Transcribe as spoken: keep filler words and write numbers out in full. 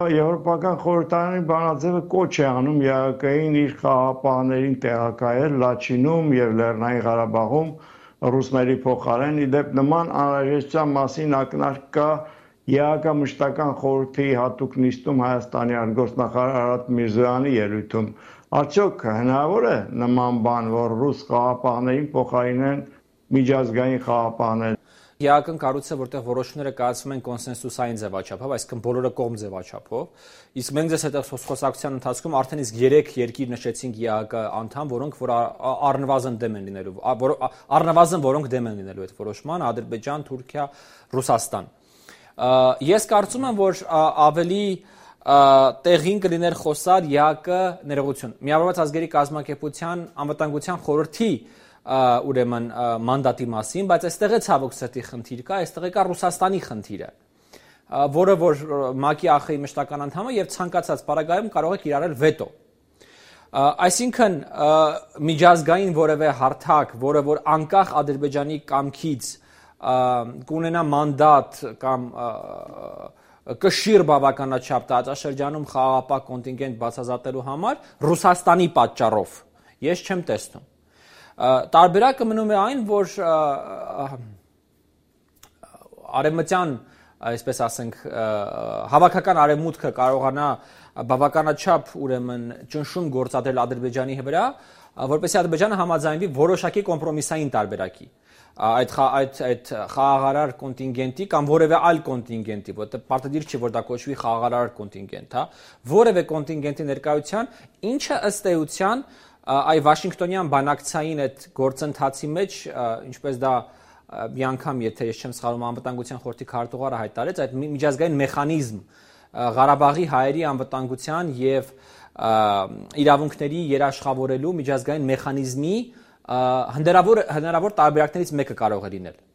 Եվրոպական խորհրդարանի բանաձևը կոչ է անում ԵԱՀԿ-ին իր խաղաղապահներին տեղակայել Լաչինում եւ Լեռնային Ղարաբաղում ռուսների փոխարեն։ Իդեպ նման անհրաժեշտության մասին ակնարկ կա ԵԱՀԿ մշտական խորհրդի հատուկ նիստում Հայաստանի արտգործնախարար Արադ Միրզոյանի ելույթում։ Արդյոք հնարավոր է նման բան, որ ռուս խաղաղապահներին փոխարինեն միջազգային խաղաղապահներ։ ԵԱՀԿ-ն կառույց է, որտեղ որոշումները կայացվում են կոնսենսուսային ձևաչափով, այսինքն բոլորը կողմ ձևաչափով։ Իսկ մենք ձեզ հետ խոսակցության ընթացքում արդեն իսկ երեք երկիր նշեցինք ԵԱՀԿ անդամ, որոնք որ առնվազն դեմ են լինելու, առնվազն որոնք դեմ են լինելու այդ որոշման՝ Ադրբեջան, Թուրքիա, Ռուսաստան։ Ես կարծում եմ, որ ավելի տեղին կլիներ խոսալ ԵԱՀԿ ներողություն, Միավորված ազգերի կազմակերպության անվտանգության խորհրդի ուրեմն մանդատի մասին, բայց այստեղ է ցավոք սրտի խնդիր կա, այստեղ կա Ռուսաստանի խնդիրը, որը որ ՄԱԿ-ի ԱԽ-ի մշտական անդամը եւ ցանկացած պարագայում կարող է կիրառել վետո։ Այսինքն միջազգային որևէ հարթակ, որը որ անկախ Ադրբեջանի կամքից կունենա մանդատ կամ կշիռ բավականաչափ տարածաշրջանում խաղաղապահ կոնտինգենտ բացազատելու համար Ռուսաստանի պատճառով ես չեմ տեսնում։ Տարբերակը մնում է այն, որ արևմտյան, այսպես ասենք, հավաքական արևմուտքը կարողանա բավականաչափ ուրեմն ճնշում գործադրել Ադրբեջանի վրա, որպեսզի Ադրբեջանը համաձայնվի որոշակի կոմպրոմիսային տարբերակի այդ այդ այդ խաղաղարար կոնտինգենտի կամ որևէ այլ կոնտինգենտի, որտեղ պարտադիր չէ որ դա կոչվի խաղաղարար կոնտինգենտ, հա, որևէ կոնտինգենտի ներկայության, ինչը ըստ էության այ Վաշինգտոնյան բանակցային այդ գործընթացի մեջ, ինչպես դա մի անգամ, եթե ես չեմ սխալվում, անվտանգության խորհրդի քարտուղարը հայտարարեց, այդ միջազգային մեխանիզմ Ղարաբաղի հայերի անվտանգության եւ իրավունքների երաշխավորելու միջազգային մեխանիզմի հնարավոր հնարավոր տարբերակներից մեկը կարող է լինել։